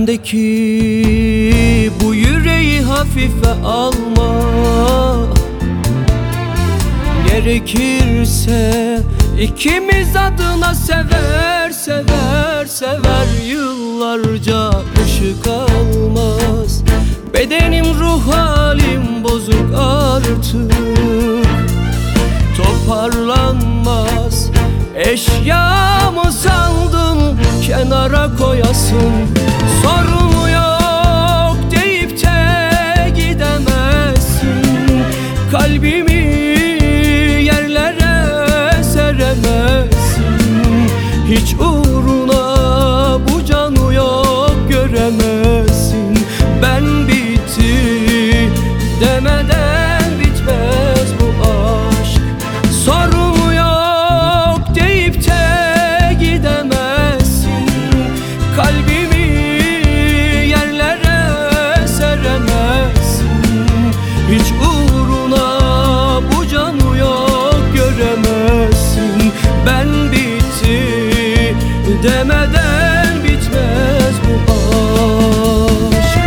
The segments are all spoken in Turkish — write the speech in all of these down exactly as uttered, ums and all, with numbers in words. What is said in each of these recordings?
Bendeki bu yüreği hafife alma. Gerekirse ikimiz adına sever sever sever, yıllarca ışık almaz. Bedenim ruh halim bozuk artık, toparlanmaz. Eşyamı sandın kenara koyasın. Sorun yok deyip de gidemezsin. Kalbimi yerlere seremezsin. Hiç uğruna bu canı yok göremezsin. Ben bitti demeden bitmez bu aşk. Sorun yok deyip de gidemezsin. Kalbimi yerlere seremezsin. Hiç uğruna bu canı yok göremezsin. Ben bitti demeden bitmez bu aşk.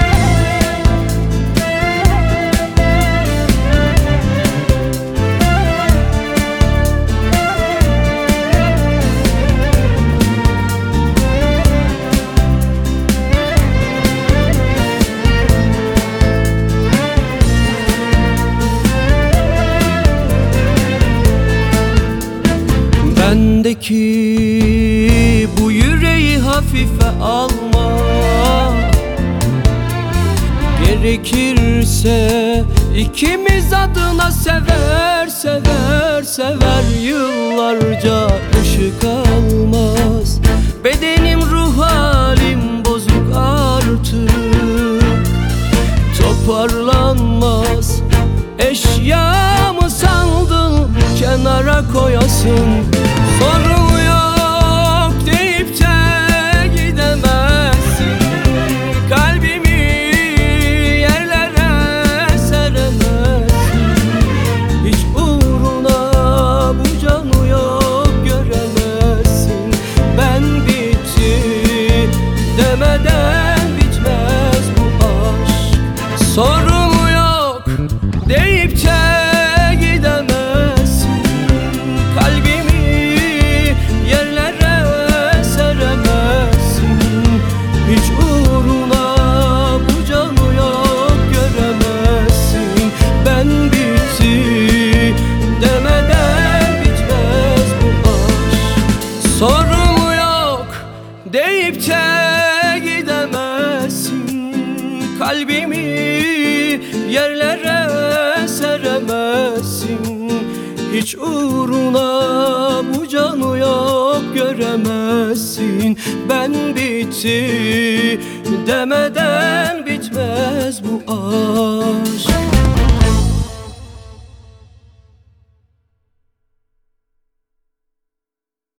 Bendeki bu yüreği hafife alma. Gerekirse ikimiz adına sever sever sever, yıllarca ışık almaz. Bedenim ruh halim bozuk artık, toparlanmaz. Eşyamı sandın kenara koyasın. Sorun yok deyip de gidemezsin. Kalbimi yerlere seremezsin. Hiç uğruna bu canı yok göremezsin. Ben bitti demeden bitmez bu aşk. Sorun yok deyip de gidemezsin. Kalbimi yerlere seremezsin. Hiç uğruna bu canı yok göremezsin. Ben bitti demeden bitmez bu aşk. Sorun yok deyip de gidemezsin. Kalbimi yerlere seremezsin. Hiç uğruna bu canı yok göremezsin. Ben bitti demeden bitmez bu aşk.